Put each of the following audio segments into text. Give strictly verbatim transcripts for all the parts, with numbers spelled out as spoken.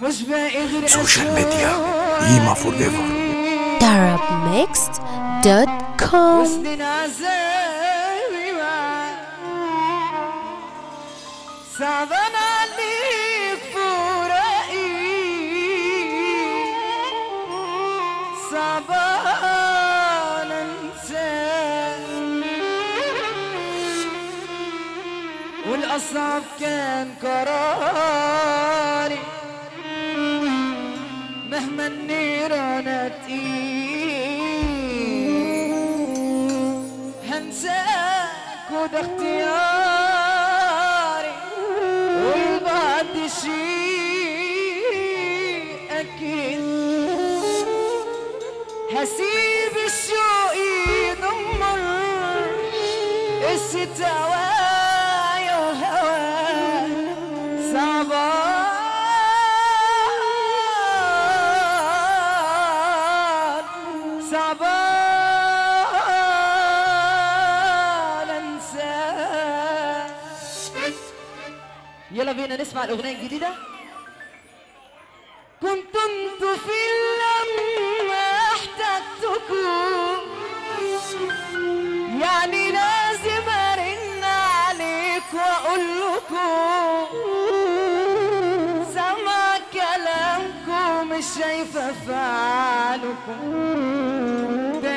سوشيال ميديا قيمة فور ايفر. Arab Mixed دوت كوم. صعبان عليك فراقي، صعبان انساك، والاصعب كان قراري مهما النيران تقيل هنساك وده اختياري، والبعد شيء أكيد هسيب الشوق يدمر الستاوايا وهواك صعبان صعبان انساك. يلا بينا نسمع الأغنية الجديدة. كنت انت في لما احتجتكم، يعني لازم ارن عليك واقول لكم سمع كلامكم مش شايفه افعالكم ده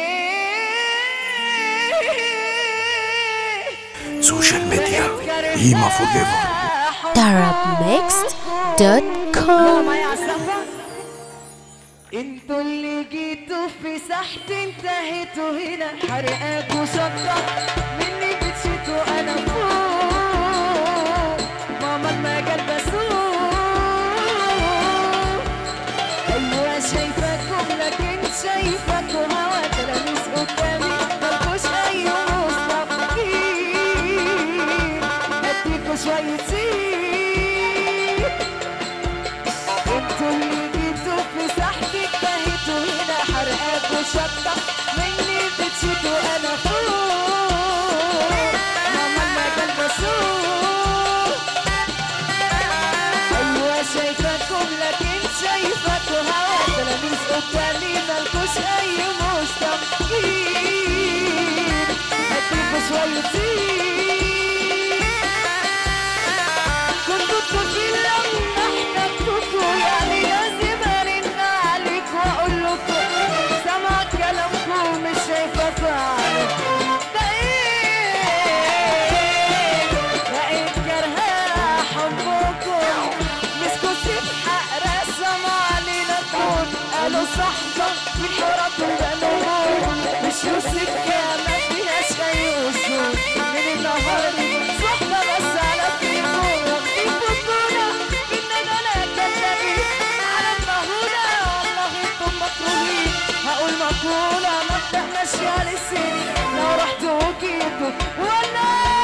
ايه. سوشيال ميديا قيمة فور ايفر. Arab Mixed دوت كوم. انتوا اللي جيتوا في ساحتي انتهيتوا هنا، حرقاك وشطة مني بتشيتوا انا فوق ماما المجال بسوق. ايوه شايفاكم لكن شايفاكوا هوا تلاميذ قدامي ملكوش اي مستقيم، هديكوا شوية سيب. انتوا اللي جيتوا في ساحتي انتهيتوا هنا، حرقاك وشطة مني بتشيتوا انا فوق ماما المجال بسوق. ايوه شايفاكم لكن شايفاكوا هوا تلاميذ قدامي ملكوش اي مستقيم، هديكوا شوية سيب. كنتوا تفكرين لما احتجتكوا، يعني لازم ارن عليك واقول لكم سمع كلامكم مش شايفه افعالكم ده ايه. بقيت كارهه حبكم مسكوا سيف حق رسم علينا كون، قالوا صحبه من حوارات والبنون مش يوسف ما فيهاش اي اصول. من النهار صحبه بس على التليفون واخدين بطوله مننا انا كدابين على المهوله، والله انتم مكروهين. هقول مقوله مبدأ ماشيه للسنين لو رحتوا وجيتوا ولا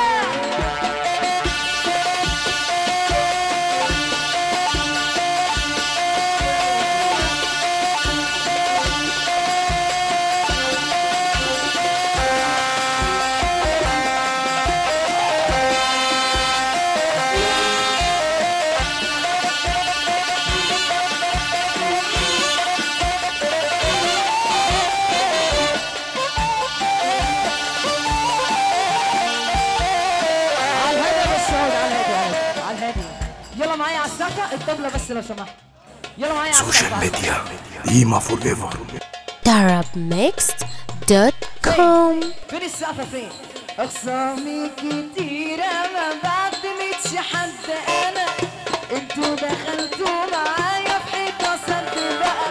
يلا معايا على السقف الطبلة بس لو سمحت. يلا معايا على السقف. سوشيال ميديا قيمة فور ايفر. Arab Mixed دوت كوم. فين السقفة فين؟ أخصامي كتيرة ما بعتمدش حد أنا، انتوا دخلتوا معايا في حيطة سد بقى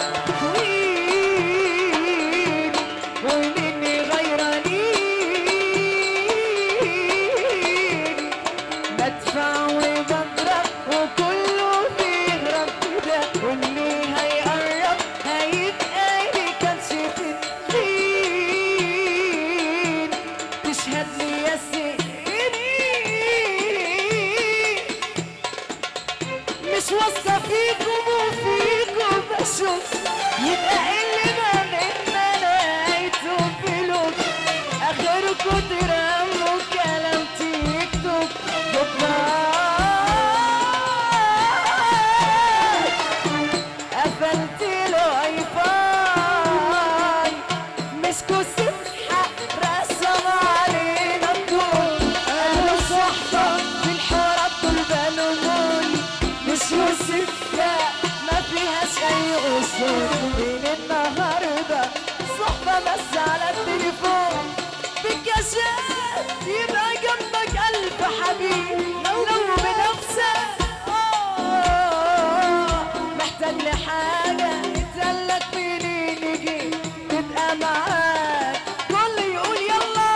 طويل ومني غيرانين، بدفع وبضرب وكله بيهرب كده، واللي هيقرب هيبقى لي كانش في الدين. تشهد لي يا سنين مش واثقة فيكم وفيكم بشوف، يبقى اللي ما بيننا نهايته فلوس، آخركوا ترام وكلام تيك توك. عشان يبقى جنبك ألف حبيب لو بنفسك آه محتاج لحاجة يتقلك منين يجي تبقى معاك كل يقول يلا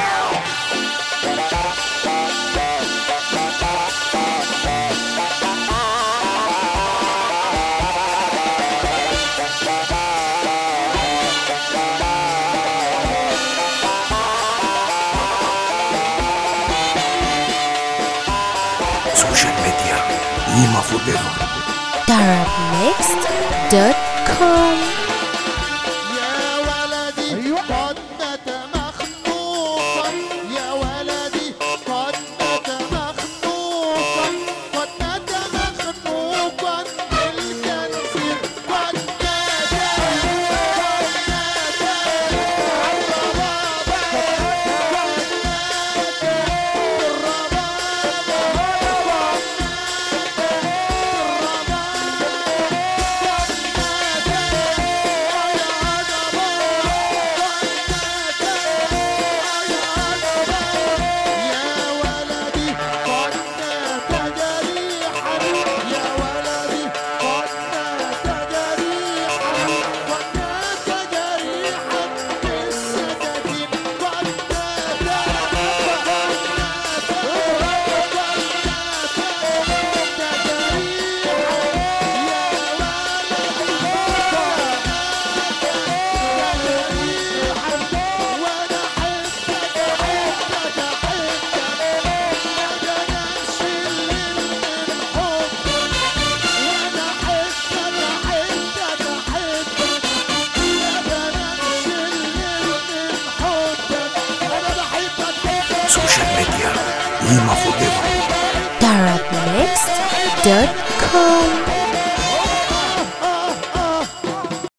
Social media, Ima forever. Darab Mixed dot com. يا ولدي قد مات مخنوقا يا ولدي قد مات مخنوقا قد مات مخنوقا بالكنز قد مات قد مات الربابة Social media, Ima forever. Darab Mixed dot com.